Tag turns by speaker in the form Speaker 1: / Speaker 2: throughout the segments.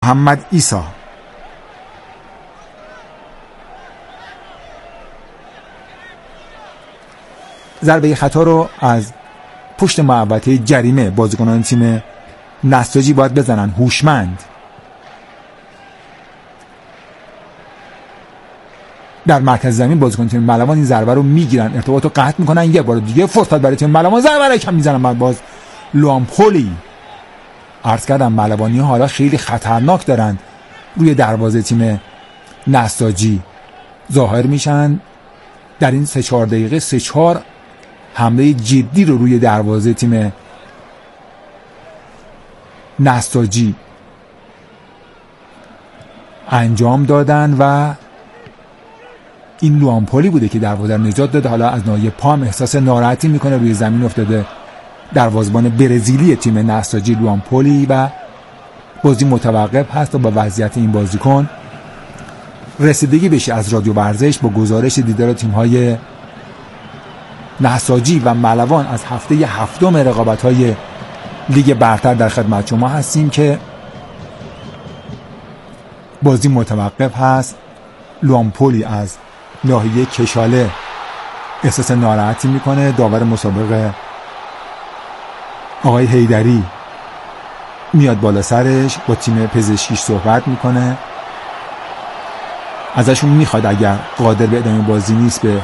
Speaker 1: محمد عیسی ضربه خطا رو از پشت محوطه جریمه بازیکنان تیم نساجی باید بزنن، هوشمند. در مرکز زمین بازیکن تیم ملوان این ضربه رو میگیرن، ارتباط رو قطع میکنن، یه بار دیگه فرصت برای تیم ملوان، ضربه رو کم میزنن. بعد باز لوامپولی. عرض کردم ملوانی حالا خیلی خطرناک دارن روی دروازه تیم نساجی ظاهر میشن. در این 3-4 دقیقه 3-4 حمله جدی رو روی دروازه تیم نساجی انجام دادن و این لوامپولی بوده که دروازه رو نجات داده. حالا از ناحیه پا هم احساس ناراحتی میکنه، روی زمین افتاده دروازه‌بان برزیلی تیم نساجی لوامپولی و بازی متوقف هست و با وضعیت این بازیکن رسیدگی بشه از رادیو ورزش با گزارش دیدار تیم‌های نساجی و ملوان از هفته هفتم رقابت‌های لیگ برتر در خدمت شما هستیم که بازی متوقف هست. لوامپولی از ناحیه کشاله احساس ناراحتی میکنه. داور مسابقه آقای حیدری میاد بالا سرش، با تیم پزشکیش صحبت میکنه، ازشون میخواد اگر قادر به ادامه بازی نیست به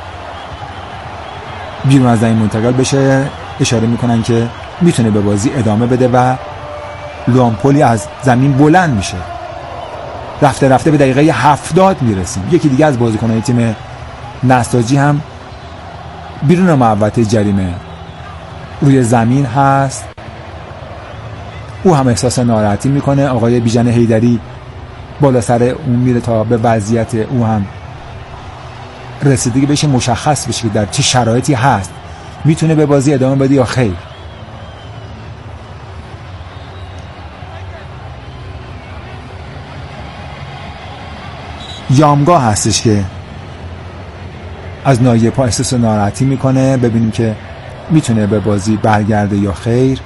Speaker 1: بیرون از زمین منتقل بشه. اشاره میکنن که میتونه به بازی ادامه بده و لوامپولی از زمین بلند میشه. رفته رفته به دقیقه 70 میرسیم. یکی دیگه از بازیکنان تیم نساجی هم بیرون محوطه جریمه روی زمین هست، او هم احساس ناراحتی میکنه. آقای بیژن حیدری بالا سر اون میره تا به وضعیت او هم رسیدگی بشه، مشخص بشه که در چه شرایطی هست، میتونه به بازی ادامه بده یا خیر. یامگاه هستش که از ناحیه پا احساس ناراحتی میکنه، ببینیم که میتونه به بازی برگرده یا خیر.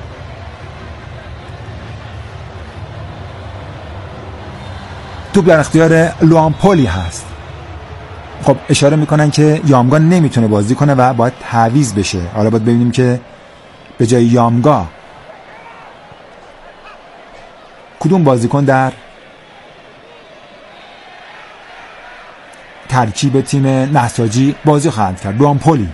Speaker 1: توپ در اختیار لوامپولی هست. خب اشاره میکنن که یامگاه نمیتونه بازی کنه و باید تعویض بشه. حالا باید ببینیم که به جای یامگاه کدوم بازیکن در ترکیب تیم نساجی بازی خواهد کرد. لوامپولی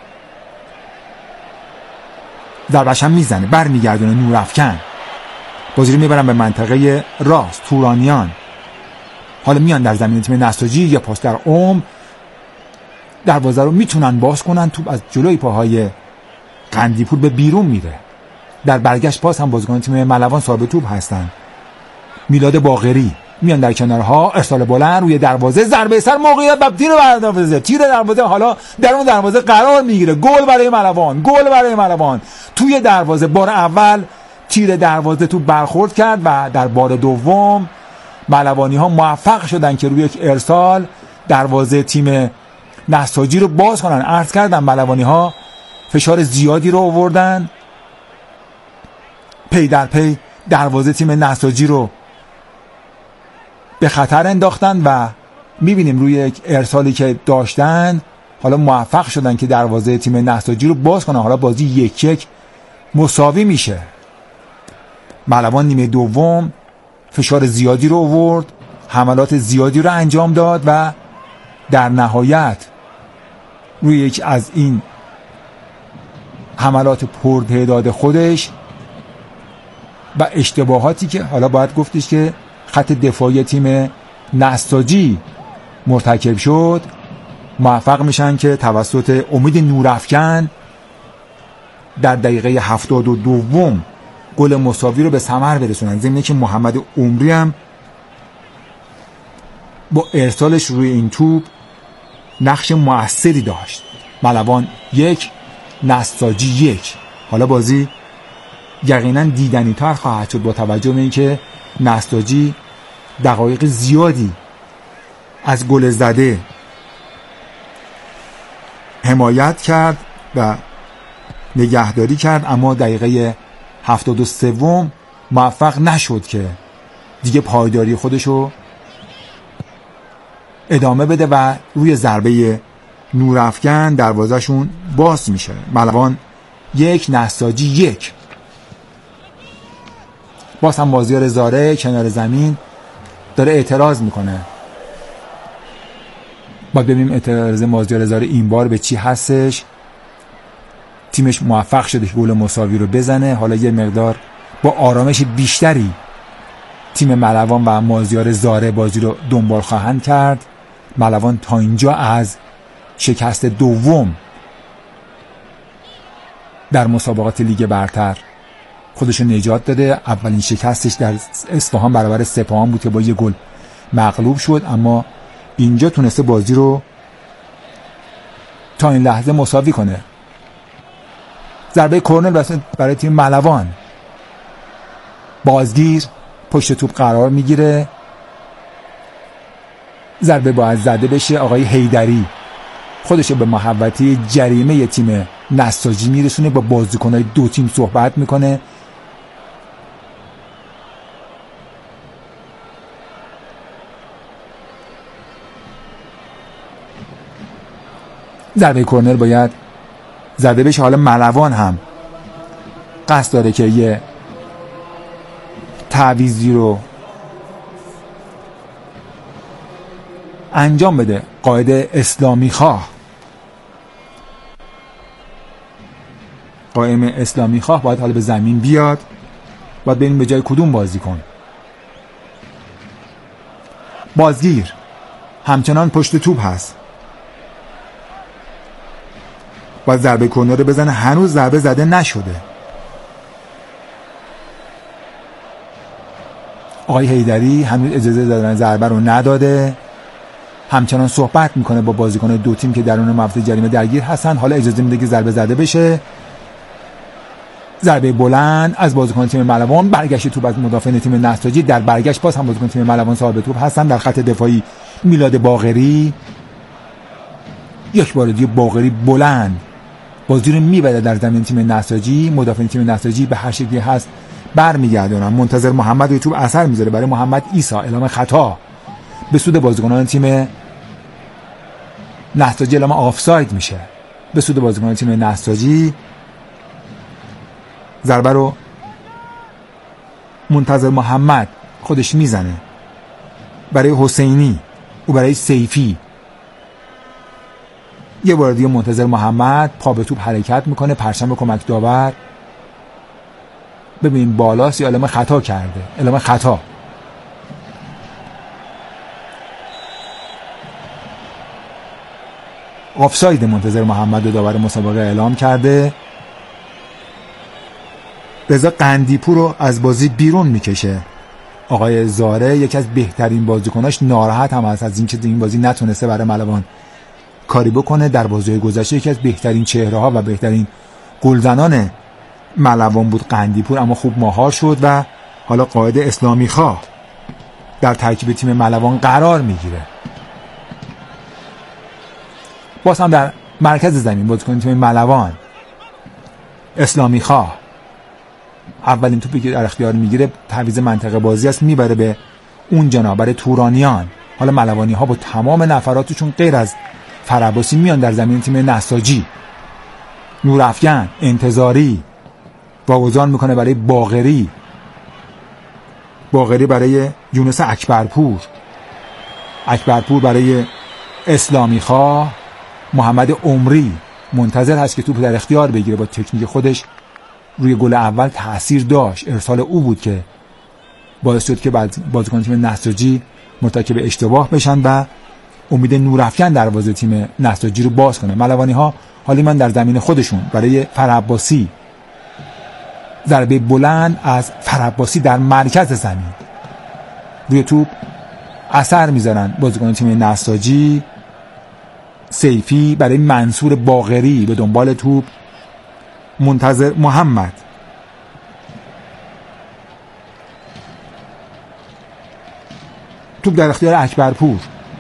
Speaker 1: ضربه‌ش هم میزنه، برمیگردونه نورافکن، بازی رو میبرن به منطقه راست. تورانیان حالا میان در زمین تیم نساجی، یا پاس در عمق، دروازه رو میتونن باز کنن. توپ از جلوی پاهای قندیپور به بیرون میره. در برگشت پاس هم بازیکن تیم ملوان صاحب توپ هستن. میلاد باقری میان در کنارها، ارسال بلند روی دروازه، ضربه سر، موقعیت و تیر دروازه، تیر دروازه حالا در اون دروازه قرار میگیره. گل برای ملوان، گل برای ملوان. توی دروازه بار اول تیر دروازه تو برخورد کرد و در بار دوم ملوانی ها موفق شدن که روی یک ارسال دروازه تیم نساجی رو باز کنن. عرض کردم ملوانی ها فشار زیادی رو آوردن، پی در پی دروازه تیم نساجی رو به خطر انداختن و میبینیم روی یک ارسالی که داشتن حالا موفق شدن که دروازه تیم نساجی رو باز کنن. حالا بازی 1-1 مساوی میشه. ملوان نیمه دوم فشار زیادی رو آورد، حملات زیادی رو انجام داد و در نهایت روی یک از این حملات پرتعداد خودش و اشتباهاتی که حالا باید گفتش که خط دفاعی تیم نساجی مرتکب شد، موفق میشن که توسط امید نورافکن در دقیقه 72 گل مساوی رو به ثمر برسونن. ضمن که محمد عمری هم با ارسالش روی این توپ نقش مؤثری داشت. ملوان 1 نساجی 1. حالا بازی یقینا دیدنی تر خواهد شد با توجه به اینکه نساجی دقایق زیادی از گل زده حمایت کرد و نگهداری کرد، اما دقیقه 73 موفق نشد که دیگه پایداری خودشو ادامه بده و روی ضربه نورافکن دروازهشون باز میشه. ملوان 1، نساجی 1. باز هم مازیار زاره کنار زمین داره اعتراض میکنه. باید ببینیم اعتراض مازیار زاره این بار به چی هستش. تیمش موفق شده که گل مساوی رو بزنه. حالا یه مقدار با آرامش بیشتری تیم ملوان و مازیار زاره بازی رو دنبال خواهند کرد. ملوان تا اینجا از شکست دوم در مسابقات لیگ برتر خودشو نجات داده. اولین شکستش در اصفهان برابر سپاهان بود که با 1 گل مغلوب شد، اما اینجا تونسته بازی رو تا این لحظه مساوی کنه. ضربه کرنر برای تیم ملوان. بازگیر پشت توپ قرار میگیره. ضربه باید زده بشه. آقای حیدری خودشو به محوطه جریمه تیم نساجی میرسونه. با بازیکن‌های 2 تیم صحبت میکنه. ضربه کرنر باید زده بشه. حالا ملوان هم قصد داره که یه تعویضی رو انجام بده. قائد اسلامی خواه، قائم اسلامی خواه باید حالا به زمین بیاد. باید ببینیم به جای کدوم بازیکن. بازگیر همچنان پشت توپ هست. باید ضربه کرنر رو بزنه. هنوز ضربه زده نشده. آقای حیدری هنوز اجازه دادن ضربه رو نداده. همچنان صحبت میکنه با بازیکن 2 تیم که درون محوطه جریمه درگیر هستن. حالا اجازه میده که ضربه زده بشه. ضربه بلند از بازیکن تیم ملوان. برگشت توپ از مدافعین تیم نساجی. در برگشت باز هم بازیکن تیم ملوان صاحب توپ هستن. در خط دفاعی میلاد باقری. یک بار دیگه باقری بلند بازی رو میبره در زمین تیم نساجی. مدافعین تیم نساجی به هر شکلی هست برمیگردونن. منتظر محمد روی توپ اثر میذاره برای محمد عیسی. اعلام خطا به سود بازیکنان تیم نساجی. اعلام آفساید میشه به سود بازیکنان تیم نساجی. ضربه رو منتظر محمد خودش میزنه برای حسینی و برای سیفی. یه بار دیگه منتظر محمد پا به توپ حرکت میکنه. پرچم کمک داور ببین بالاست یا اعلام خطا کرده. اعلام خطا. آفساید منتظر محمد رو داور مسابقه اعلام کرده. رضا قندیپور رو از بازی بیرون میکشه. آقای زاره یکی از بهترین بازیکناش ناراحت هم هست از اینکه این بازی نتونسته برای ملوان کاری بکنه. در بازی گذشته یکی از بهترین چهره ها و بهترین گلزنان ملوان بود قندیپور، اما خوب مهار شد و حالا قائد اسلامی خواه در ترکیب تیم ملوان قرار میگیره. باز هم در مرکز زمین بازیکن تیم ملوان اسلامی خواه اولین توپی که در اختیار میگیره تعویض منطقه بازی است، میبره به اون جناب برای تورانیان. حالا ملوانی ها با تمام نفراتشون غیر از فرعباسی میان در زمین تیم نساجی. نورافکن انتظاری واگذار میکنه برای باقری. باقری برای یونس اکبرپور. اکبرپور برای اسلامی خواه. محمد عمری منتظر هست که توپ در اختیار بگیره. با تکنیک خودش روی گل اول تأثیر داشت. ارسال او بود که باعث شد که بازیکن تیم نساجی مرتکب اشتباه بشن و امید نورافکن دروازه تیم نساجی رو باز کنه. ملوانی ها حالی من در زمین خودشون برای فرعباسی ضربه بلند از فرعباسی در مرکز زمین روی توپ اثر میذارن بازیکن تیم نساجی. سیفی برای منصور باقری به دنبال توپ. منتظر محمد توپ در اختیار اکبرپور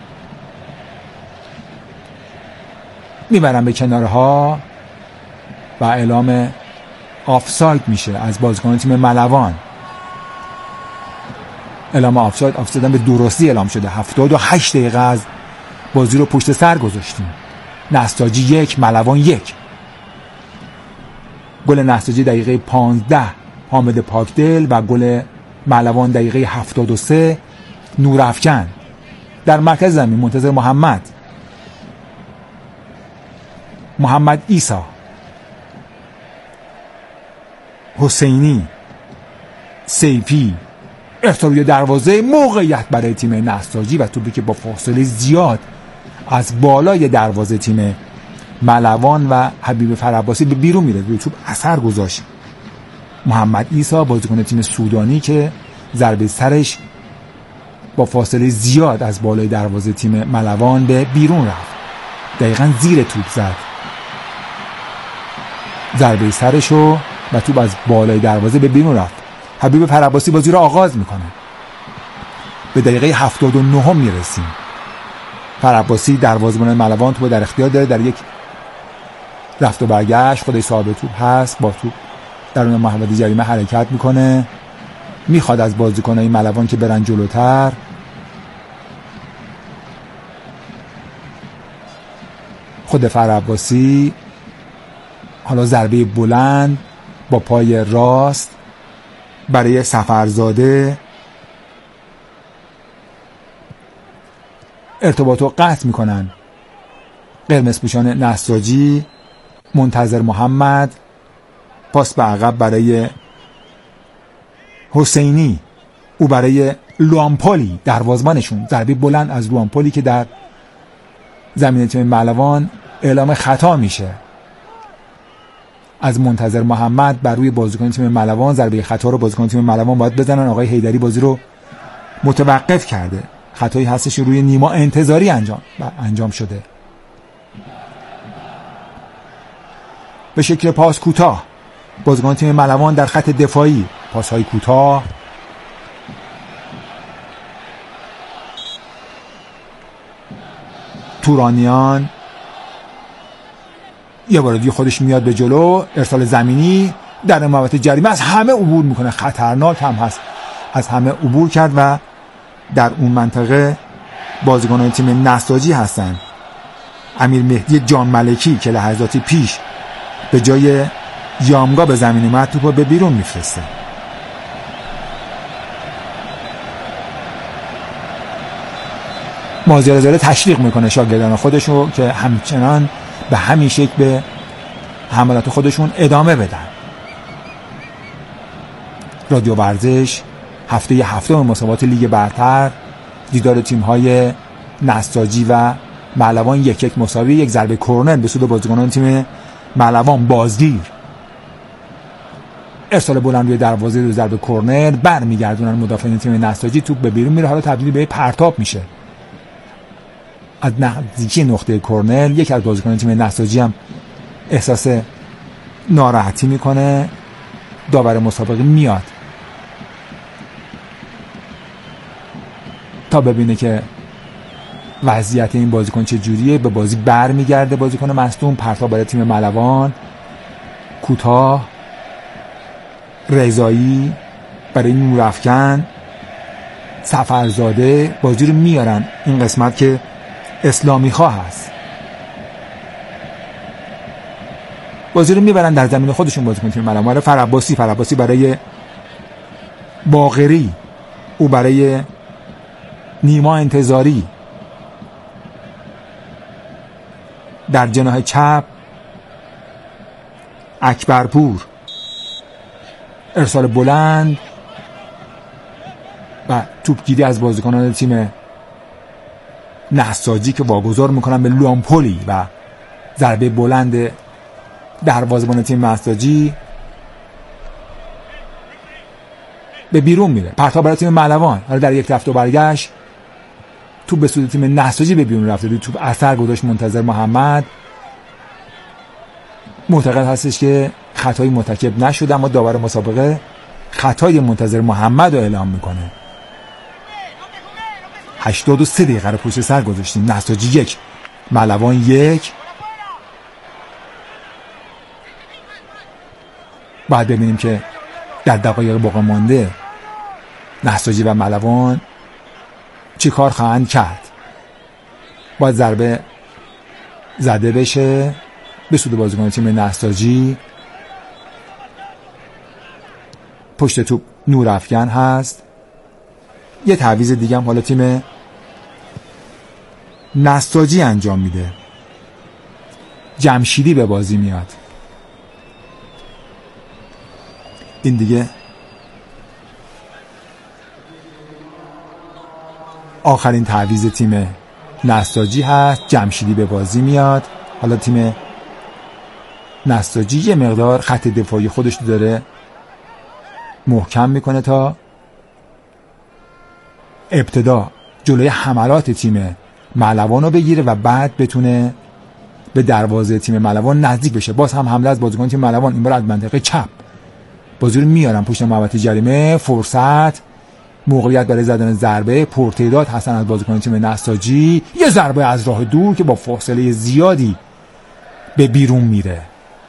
Speaker 1: میبرن به کنارها و اعلام آفساید میشه از بازیکن تیم ملوان. اعلام آفساید به درستی اعلام شده. 78 دقیقه از بازی رو پشت سر گذاشتیم. نساجی 1 ملوان 1. گل نساجی دقیقه 15 حامد پاکدل و گل ملوان دقیقه 73 نورافکن. در مرکز زمین منتظر محمد عیسی، حسینی، سیفی، ارسال روی دروازه، موقعیت برای تیم نساجی و توپی که با فاصله زیاد از بالای دروازه تیم ملوان و حبیب فرعباسی به بیرون میره. روی توپ اثر گذاشت محمد عیسی بازیکن تیم سودانی که ضربه سرش با فاصله زیاد از بالای دروازه تیم ملوان به بیرون رفت. دقیقاً زیر توپ زد ضربه سرشو و توپ از بالای دروازه به بیرون رفت. حبیب فرعباسی بازی رو آغاز میکنه. به دقیقه 79 میرسیم. فرعباسی دروازه‌بان ملوان توپ در اختیار داره. در یک رفت و برگشت خودش صاحب توپ هست. با توپ درون محوطه جریمه حرکت میکنه. میخواد از بازیکنای ملوان که برن جلوتر. خود فرعباسی حالا ضربه بلند با پای راست برای سفرزاده ارتباط رو قطع میکنن. قرمز پوشان نساجی منتظر محمد، پاس به عقب برای حسینی، او برای لوامپولی دروازه‌بانشون. ضربه بلند از لوامپولی که در زمین تیم ملوان اعلام خطا میشه. از منتظر محمد بر روی بازیکن تیم ملوان. ضربه خطا رو بازیکن تیم ملوان باید بزنن. آقای حیدری بازی رو متوقف کرده. خطایی هستش روی نیما انتظاری انجام شده. به شکل پاس کوتاه بازیکن تیم ملوان در خط دفاعی. پاس‌های کوتاه تورانیان یه بار دیگه خودش میاد به جلو. ارسال زمینی در محوطه جریمه از همه عبور میکنه. خطرناک هم هست. از همه عبور کرد و در اون منطقه بازیکنان تیم نساجی هستن. امیر مهدی جان ملکی که لحظاتی پیش به جای یامگا به زمین اومد توپو به بیرون میفرسته. مازیار زاده تشویق میکنه شاگردان خودشو که همچنان به همین شکل به حملات خودشون ادامه بدن. رادیو ورزش هفته هفتم مسابقات لیگ برتر دیدار تیم‌های نساجی و ملوان 1-1 مساوی. یک ضربه کرنر به سود بازیکنان تیم ملوان بازگیر. ارسال بلند روی دروازه دو ضربه کرنر برمیگردونن مدافعین تیم نساجی. توپ به بیرون میره. حالا تبدیل به پرتاب میشه. از نزدیکی نقطه کرنر یک از بازیکنان تیم نساجی هم احساس ناراحتی میکنه. داور مسابقه میاد تا ببینه که وضعیت این بازیکن چه جوریه. به بازی برمیگرده بازیکن مصدوم. پرتاب برای تیم ملوان کوتاه. رضایی برای نورافکن. سفرزاده بازی رو میارن این قسمت که اسلامی خواه هست. بازی رو میبرن در زمین خودشون بازیکن تیم ملوان. فرعباسی برای باقری، او برای نیما انتظاری. در جناح چپ اکبرپور. ارسال بلند و توپگیری از بازیکنان تیم نساجی که واگذار میکنن به لوامپولی و ضربه بلند دروازه‌بان تیم نساجی به بیرون میره. پرتاب برای تیم ملوان. حالا در یک رفت و برگشت توپ به سود تیم نساجی به بیرون رفته. توپ اثر گذاشت منتظر محمد. معتقد هستش که خطایی مرتکب نشده اما داور مسابقه خطای منتظر محمد رو اعلام میکنه. 83 دقیقه رو پشت سر گذاشتیم. نساجی 1 ملوان 1. بعد ببینیم که در دقایق باقی مانده نساجی و ملوان چی کار خواهند کرد. باید ضربه زده بشه به سود بازیکن تیم نساجی. پشت توپ نورافکن هست. یه تعویض دیگه هم حالا تیم نساجی انجام میده. جمشیدی به بازی میاد. این دیگه آخرین تعویض تیم نساجی هست. جمشیدی به بازی میاد. حالا تیم نساجی یه مقدار خط دفاعی خودش رو داره محکم میکنه تا ابتدا جلوی حملات تیم ملوان رو بگیره و بعد بتونه به دروازه تیم ملوان نزدیک بشه. باز هم حمله از بازیکن تیم ملوان، این بار از منطقه چپ بازی رو میارن پشت محوطه جریمه. فرصت، موقعیت برای زدن ضربه، پرتعداد هستن از بازیکن تیم نساجی. یه ضربه از راه دور که با فاصله زیادی به بیرون میره.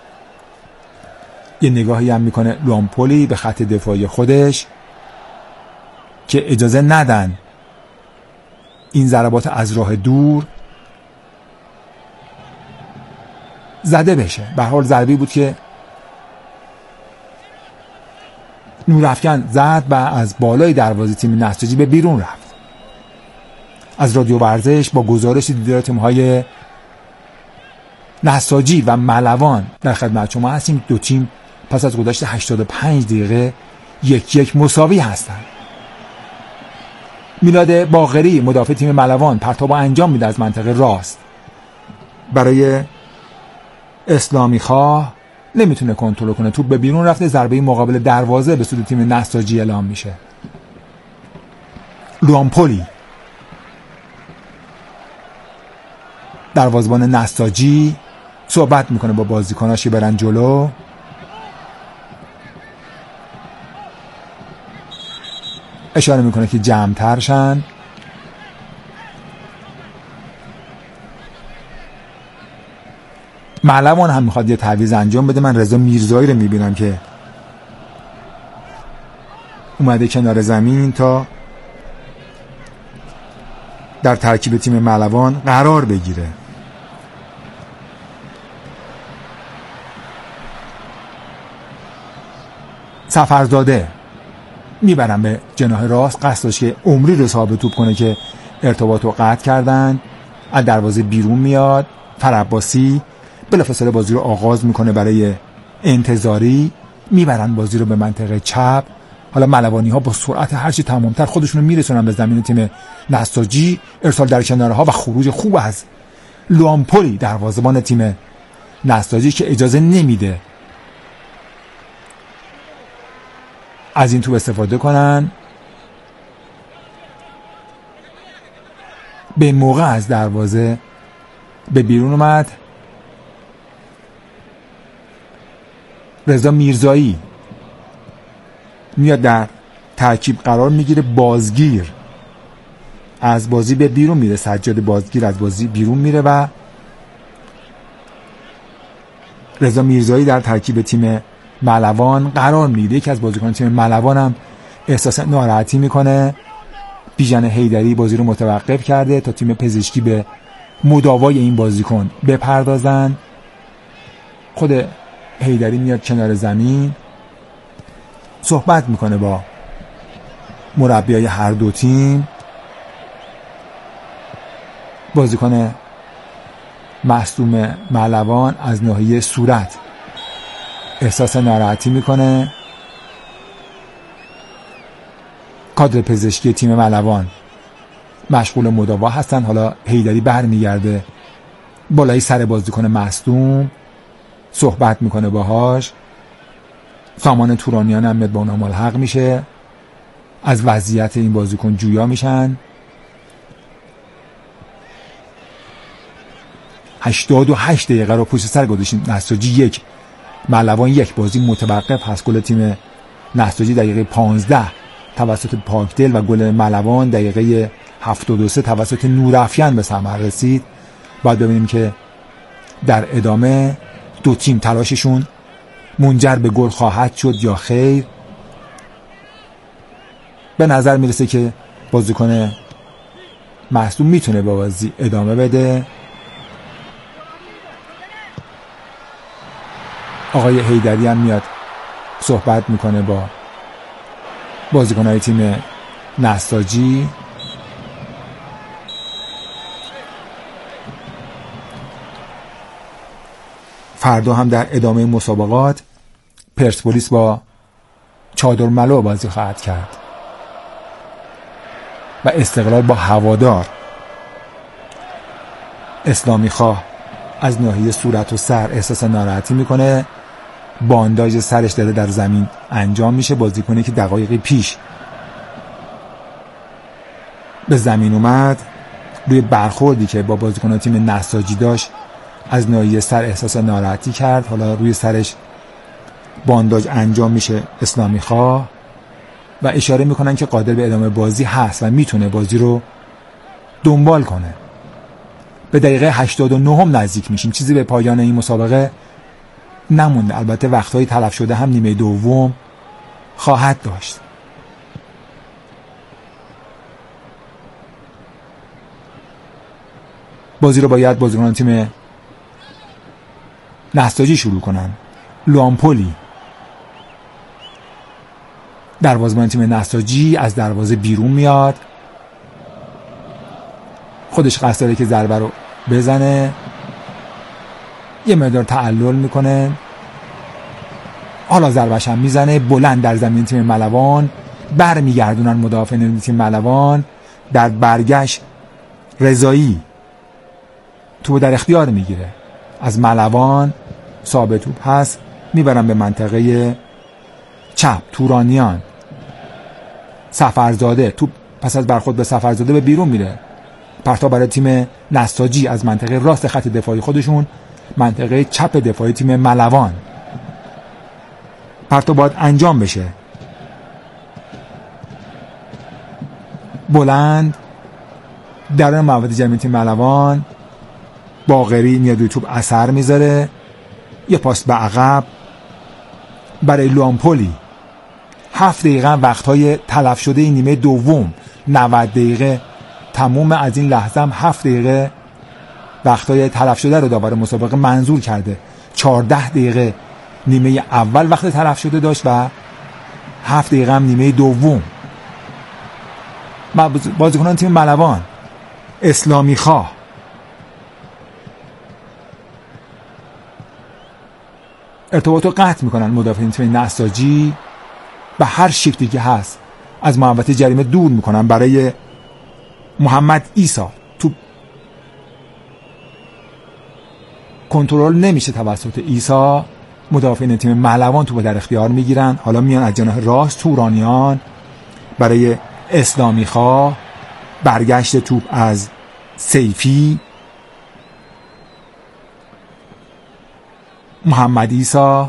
Speaker 1: یه نگاهی هم میکنه لومپولی به خط دفاعی خودش که اجازه ندن این ضربات از راه دور زده بشه. به هر حال ضربه‌ای بود که نورافکن زد و از بالای دروازه تیم نساجی به بیرون رفت. از رادیو ورزش با گزارش دیدار تیم‌های نساجی و ملوان در خدمت شما هستیم. دو تیم پس از گذشت 85 دقیقه 1-1 مساوی هستند. میلاد باقری مدافع تیم ملوان پرتاب انجام میده از منطقه راست برای اسلامی خواه، نمیتونه کنترل کنه، توپ به بیرون رفته. ضربه مقابل دروازه به سود تیم نساجی اعلام میشه. لومپولی دروازه‌بان نساجی صحبت میکنه با بازیکناش که برن جلو. اشاره میکنه که جمع‌تر شن. ملوان هم میخواد یه تعویض انجام بده. من رضا میرزایی رو میبینم که اومده کنار زمین تا در ترکیب تیم ملوان قرار بگیره. سفرزاده میبرم به جناح راست، قصد داشت که عمری رو صاحب توپ کنه که ارتباط رو قطع کردن. از دروازه بیرون میاد. فرعباسی بلافاصله بازی رو آغاز میکنه برای انتظاری. میبرن بازی رو به منطقه چپ. حالا ملوانی ها با سرعت هرچی تمامتر خودشون رو میرسونن به زمین تیم نساجی. ارسال در کنارها و خروج خوب از لومپولی دروازه‌بان تیم نساجی که اجازه نمیده از این توپ استفاده کنن. به موقع از دروازه به بیرون اومد. رضا میرزایی میاد در ترکیب قرار میگیره. بازگیر از بازی به بیرون میره. سجاد بازگیر از بازی بیرون میره و رضا میرزایی در ترکیب تیم ملوان قرار میگیره. یکی از بازیکنان تیم ملوان هم احساس ناراحتی میکنه. بیژن حیدری بازی رو متوقف کرده تا تیم پزشکی به مداوای این بازیکن بپردازن. خود حیدری میاد کنار زمین صحبت میکنه با مربیای هر دو تیم. بازیکن مصدوم ملوان از ناحیه صورت احساس ناراحتی میکنه. کادر پزشکی تیم ملوان مشغول مداوا هستن. حالا حیدری برمیگرده بالای سر بازیکن مصدوم صحبت میکنه باهاش. سامان تورانیان هم میاد با اونها ملحق میشه. از وضعیت این بازیکن جویا میشن. 88 دقیقه رو پشت سر گذاشتیم. نساجی 1 ملوان 1. بازی متوقف هست. گل تیم نساجی دقیقه 15 توسط پاکدل و گل ملوان دقیقه 73 توسط نورافکن به ثمر رسید. باید ببینیم که در ادامه دو تیم تلاششون منجر به گل خواهد شد یا خیر. به نظر میرسه که بازیکن مصدوم میتونه با بازی ادامه بده. آقای حیدری هم میاد صحبت میکنه با بازیکن‌های تیم نساجی. فردا هم در ادامه مسابقات پرسپولیس با چادرملو بازی خواهد کرد و استقلال با هوادار. اسلامی خواه از ناحیه صورت و سر احساس ناراحتی میکنه، بانداژ سرش داره در زمین انجام میشه. بازیکنی که دقایقی پیش به زمین اومد روی برخوردی که با بازیکن تیم نساجی داشت از ناحیه سر احساس ناراحتی کرد. حالا روی سرش بانداژ انجام میشه اسلامی خواه و اشاره میکنن که قادر به ادامه بازی هست و میتونه بازی رو دنبال کنه. به دقیقه 89 هم نزدیک میشیم، چیزی به پایان این مسابقه نمونده. البته وقتهای تلف شده هم نیمه دوم خواهد داشت. بازی رو باید بازیکنان تیم نساجی شروع کنن. لوامپولی دروازه‌بان تیم نساجی از دروازه بیرون میاد، خودش قصد داره که ضربه رو بزنه، یه مقدار تعلل میکنه، حالا ضربه‌ش هم میزنه بلند در زمین تیم ملوان. برمیگردونن مدافعین تیم ملوان. در برگشت رضایی توپ در اختیار میگیره از ملوان، ثابت توپ هست، میبرن به منطقه چپ. تورانیان، سفرزاده، توپ پس از برخورد به سفرزاده به بیرون میره. پرتاب برای تیم نساجی از منطقه راست خط دفاعی خودشون منطقه چپ دفاعی تیم ملوان. پرتاب باید انجام بشه، بلند در محوطه جریمه تیم ملوان. باقری میاد روی توپ اثر میذاره، یه پاس به عقب برای لوامپولی. 7 دقیقه وقتهای تلف شده این نیمه دوم، 90 دقیقه تموم. از این لحظه هم 7 دقیقه وقتهای تلف شده رو داور مسابقه منظور کرده. 14 دقیقه نیمه اول وقت تلف شده داشت و 7 دقیقه هم نیمه دوم. بازیکنان تیم ملوان، اسلامی خواه ارتباط رو قطع میکنن. مدافعین تیم نساجی به هر شکلی که هست از محوطه جریمه دور میکنن برای محمد عیسی. توپ کنترل نمیشه توسط عیسی. مدافعین تیم ملوان توپ در اختیار میگیرن. حالا میان از جناح راست تورانیان برای اسلامی خواه. برگشت توپ از سیفی. محمد عیسی،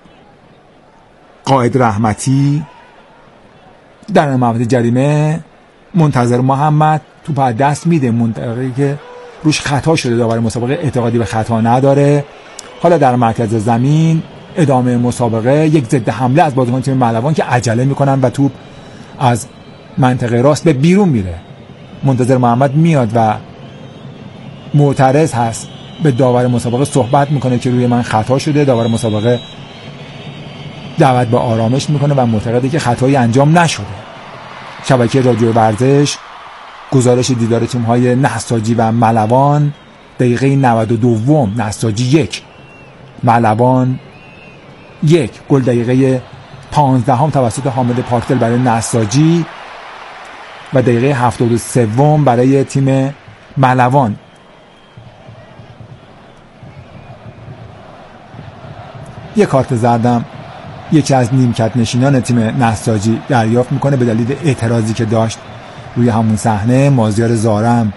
Speaker 1: قائد رحمتی در محوطه جریمه منتظر محمد توپ از دست میده. منطقه‌ای که روش خطا شده، داور مسابقه اعتقادی به خطا نداره. حالا در مرکز زمین ادامه مسابقه، یک ضد حمله از بازیکن تیم ملوان که عجله میکنن و توپ از منطقه راست به بیرون میره. منتظر محمد میاد و معترض هست، به داور مسابقه صحبت میکنه که روی من خطا شده. داور مسابقه دعوت به آرامش میکنه و معتقده که خطایی انجام نشده. شبکه رادیو ورزش گزارش دیدار تیم‌های نساجی و ملوان. دقیقه 92 نساجی 1 ملوان 1. گل دقیقه 15 توسط حامد پاکدل برای نساجی و دقیقه 73 برای تیم ملوان. یک کارت زردم یکی از نیمکت نشینان تیم نساجی دریافت میکنه به دلیل اعتراضی که داشت روی همون صحنه. مازیار زارم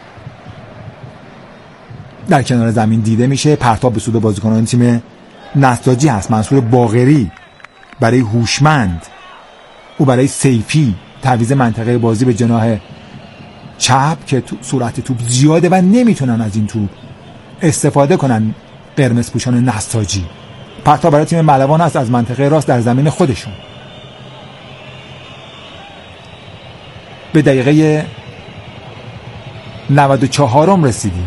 Speaker 1: در کنار زمین دیده میشه. پرتاب به سود بازیکنان تیم نساجی هست. منصور باقری برای هوشمند، او برای سیفی. تعویض منطقه بازی به جناح چپ که سرعت توپ زیاده و نمیتونن از این توپ استفاده کنن قرمز پوشان نساجی. پرتاب برای تیم ملوان هست از منطقه راست در زمین خودشون. به دقیقه 94 رسیدیم.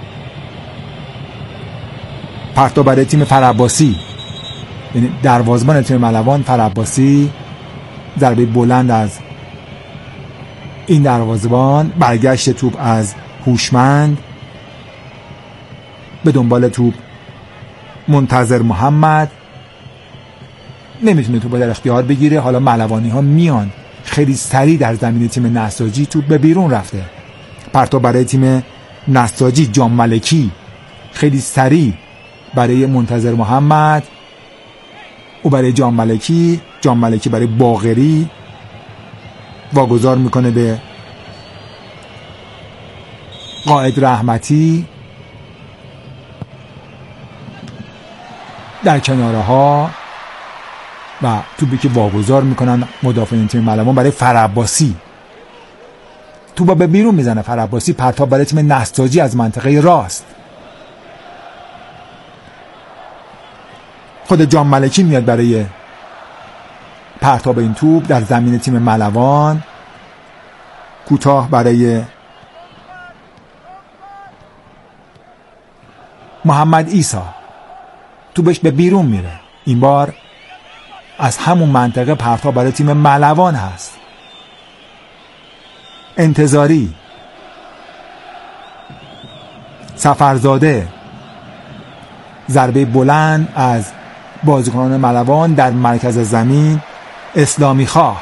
Speaker 1: پرتاب برای تیم فرعباسی، یعنی دروازه‌بان تیم ملوان فرعباسی، ضربه بلند از این دروازه‌بان، برگشت توپ از هوشمند، به دنبال توپ منتظر محمد، نمیتونه توپ در اختیار بگیره. حالا ملوانی ها میان خیلی سریع در زمین تیم نساجی، توپ به بیرون رفته. پرتاب برای تیم نساجی، جان ملکی خیلی سریع برای منتظر محمد، او برای جان ملکی برای باقری واگذار میکنه به قائد رحمتی در کناره ها و توپی که واگذار میکنن مدافعین تیم ملوان برای فرعباسی. توپا به بیرون میزنه فرعباسی. پرتاب برای تیم نساجی از منطقه راست، خود جان ملکی میاد برای پرتاب این توپ در زمین تیم ملوان، کوتاه برای محمد عیسی، توپش به بیرون میره. این بار از همون منطقه پرتاب برای تیم ملوان هست. انتظاری، سفرزاده، ضربه بلند از بازیکنان ملوان در مرکز زمین. اسلامی خواه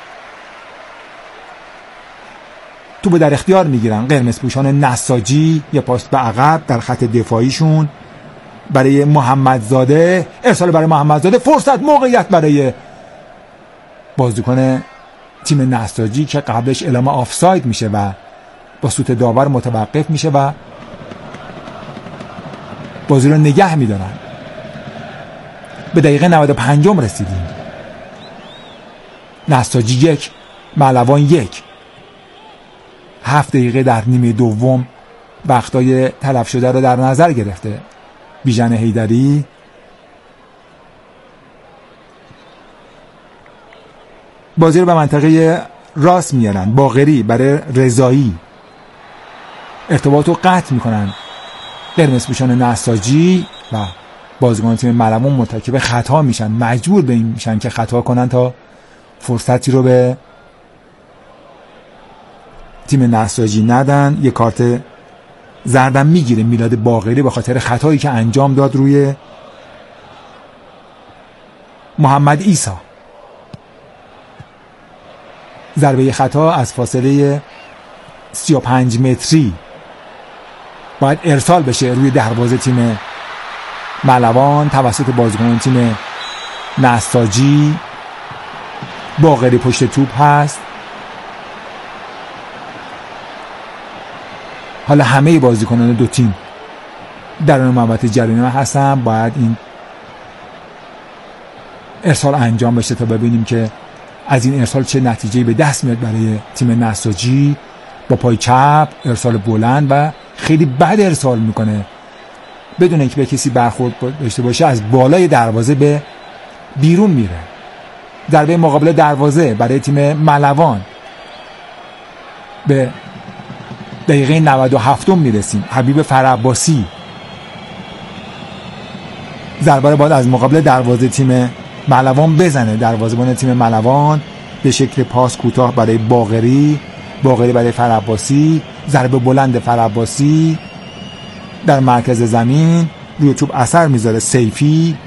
Speaker 1: توپ در اختیار میگیرن قرمز پوشان نساجی. یه پاس به عقب در خط دفاعیشون برای محمدزاده، ارسال برای محمدزاده، فرصت، موقعیت برای بازیکن تیم نساجی که قبلش اعلام آفساید میشه و با سوت داور متوقف میشه و بازی رو نگه میدارن. به دقیقه 95 رسیدیم. نساجی 1 ملوان 1. 7 دقیقه در نیمه دوم وقتای تلف شده رو در نظر گرفته. بیژن حیدری بازی رو به منطقه راست میارن. باقری برای رضایی، ارتباط رو قطع میکنن قرمز پوشان نساجی و بازیکن تیم ملوان مرتکب خطا میشن، مجبور به این میشن که خطا کنن تا فرصتی رو به تیم نساجی ندن. یه کارت زردم میگیره میلاد باقری به خاطر خطایی که انجام داد روی محمد عیسی. ضربه خطا از فاصله 35 متری باید ارسال بشه روی دروازه تیم ملوان توسط بازیکن تیم نساجی. باقری پشت توپ هست. حالا همه بازیکنان دو تیم در اون محوطه جریمه هستن. باید این ارسال انجام بشه تا ببینیم که از این ارسال چه نتیجه‌ای به دست میاد برای تیم نساجی. با پای چپ ارسال بلند و خیلی بد ارسال میکنه بدون اینکه به کسی برخورد داشته باشه، از بالای دروازه به بیرون میره. ضربه مقابل دروازه برای تیم ملوان. به دقیقه 97 میرسیم. حبیب فرعباسی ضربه رو باید از مقابل دروازه تیم ملوان بزنه. دروازه‌بان تیم ملوان به شکل پاس کوتاه برای باقری برای فرعباسی. ضربه بلند فرعباسی در مرکز زمین، روی توپ اثر میذاره. سیفی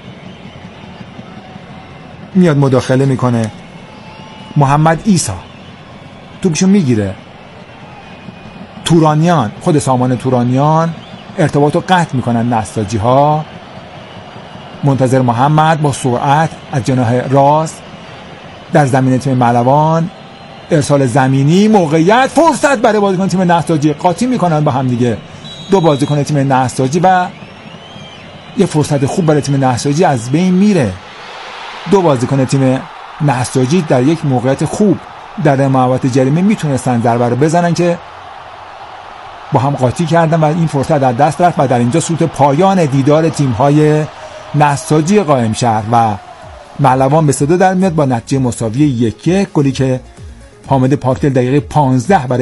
Speaker 1: میاد مداخله میکنه. محمد عیسی توپشو میگیره. تورانیان، خود سامان تورانیان ارتباطو قطع میکنن نساجی ها. منتظر محمد با سرعت از جناح راست در زمین تیم ملوان، ارسال زمینی، موقعیت، فرصت برای بازیکن تیم نساجی. قاطی میکنن با هم دیگه دو بازیکن تیم نساجی و یه فرصت خوب برای تیم نساجی از بین میره. دو بازیکن تیم نساجی در یک موقعیت خوب در محوطه جریمه میتونستن ضربه رو بزنن که با هم قاطی کردن و این فرصت در دست رفت و در اینجا سوت پایان دیدار تیم‌های نساجی قائمشهر و ملوان به صدا در میاد با نتیجه مساوی 1-1. گلی که حامد پاکدل دقیقه 15 برای